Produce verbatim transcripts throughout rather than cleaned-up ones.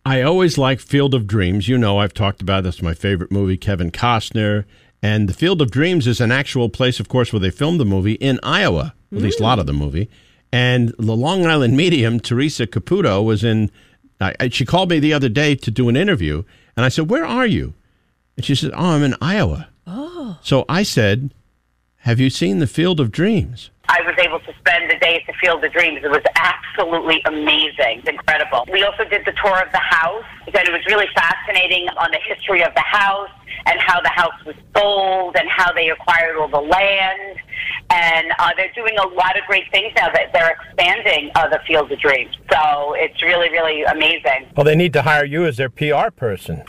I always like Field of Dreams. You know, I've talked about this, my favorite movie, Kevin Costner. And the Field of Dreams is an actual place, of course, where they filmed the movie in Iowa, at mm. least a lot of the movie. And the Long Island medium, Teresa Caputo, was in, uh, she called me the other day to do an interview. And I said, where are you? And she said, oh, I'm in Iowa. Oh. So I said, have you seen the Field of Dreams? I was able to spend the day at the Field of Dreams. It was absolutely amazing, incredible. We also did the tour of the house. It was really fascinating on the history of the house and how the house was sold and how they acquired all the land. And uh, they're doing a lot of great things now. That they're expanding uh, the Field of Dreams. So it's really, really amazing. Well, they need to hire you as their P R person.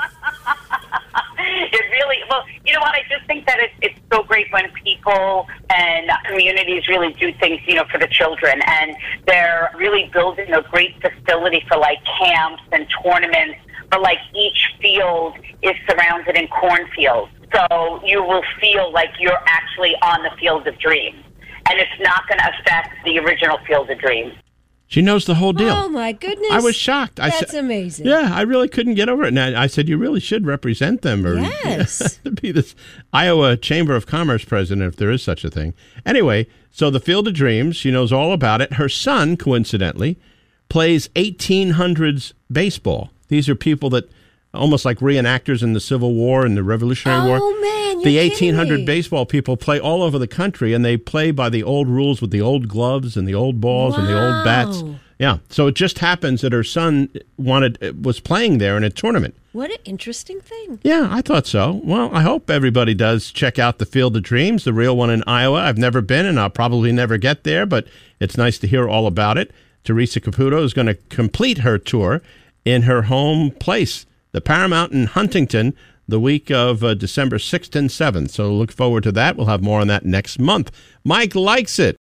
It really, well, you know what, I just think that it's, it's so great when people and communities really do things, you know, for the children. And they're really building a great facility for, like, camps and tournaments. But, like, each field is surrounded in cornfields. So you will feel like you're actually on the Field of Dreams. And it's not going to affect the original Field of Dreams. She knows the whole deal. Oh, my goodness. I was shocked. That's I sa- amazing. Yeah, I really couldn't get over it. And I, I said, you really should represent them. Or yes. be this Iowa Chamber of Commerce president, if there is such a thing. Anyway, so the Field of Dreams, she knows all about it. Her son, coincidentally, plays eighteen hundreds baseball. These are people that, almost like reenactors in the Civil War and the Revolutionary oh, War. Oh, man, you're The eighteen hundred kidding. baseball people play all over the country, and they play by the old rules with the old gloves and the old balls wow. and the old bats. Yeah, so it just happens that her son wanted was playing there in a tournament. What an interesting thing. Yeah, I thought so. Well, I hope everybody does check out the Field of Dreams, the real one in Iowa. I've never been, and I'll probably never get there, but it's nice to hear all about it. Teresa Caputo is going to complete her tour in her home place, the Paramount in Huntington, the week of uh, December sixth and seventh. So look forward to that. We'll have more on that next month. Mike likes it.